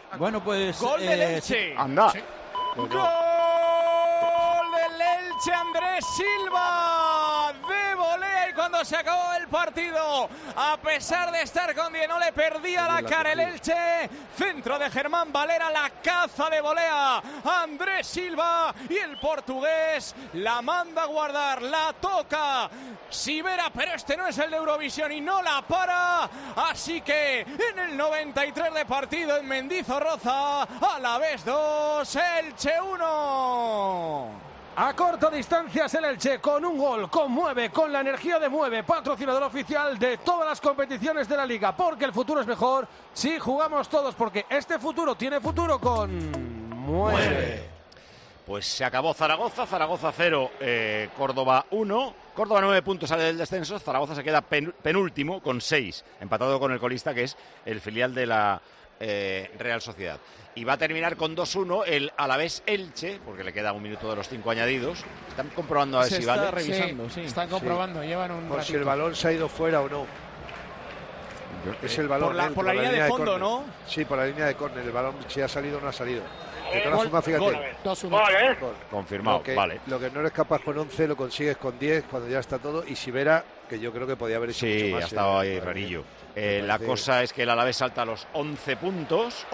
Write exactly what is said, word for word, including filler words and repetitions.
Bueno, pues... Gol eh, del Elche. Anda. Sí. Pues ¡Gol no. del Elche! Andrés Silva de volea, y cuando se acabó el partido, a pesar de estar con diez, no le perdía la cara el Elche. Centro de Germán Valera, la caza de volea Andrés Silva, y el portugués la manda a guardar, la toca Sivera, pero este no es el de Eurovisión y no la para. Así que en el noventa y tres de partido en Mendizorroza, Alavés dos, Elche uno. A corta distancia es el Elche, con un gol, con Mueve, con la energía de Mueve, patrocinador oficial de todas las competiciones de la Liga, porque el futuro es mejor si jugamos todos, porque este futuro tiene futuro con Mueve. Mueve. Pues se acabó Zaragoza, Zaragoza cero, eh, Córdoba uno, Córdoba nueve puntos sale del descenso, Zaragoza se queda pen, penúltimo con seis, empatado con el colista que es el filial de la eh, Real Sociedad. Y va a terminar con dos uno el Alavés Elche, porque le queda un minuto de los cinco añadidos. Están comprobando a ver se si está vale. revisando, sí. Sí, están comprobando, Sí. llevan un Por ratito. si el balón se ha ido fuera o no. Es el balón Por la, neutro, por la línea de fondo, córner. ¿no? Sí, por la línea de córner. El balón si ha salido o no ha salido. De todas Gol, formas, fíjate. gol. dos uno. Gol. Confirmado, Lo que, vale. lo que no eres capaz con once lo consigues con diez cuando ya está todo. Y Sivera, que yo creo que podía haber hecho Sí, mucho más. ha estado eh, ahí para- rarillo. me Eh, la parece- cosa es que el Alavés salta a los once puntos.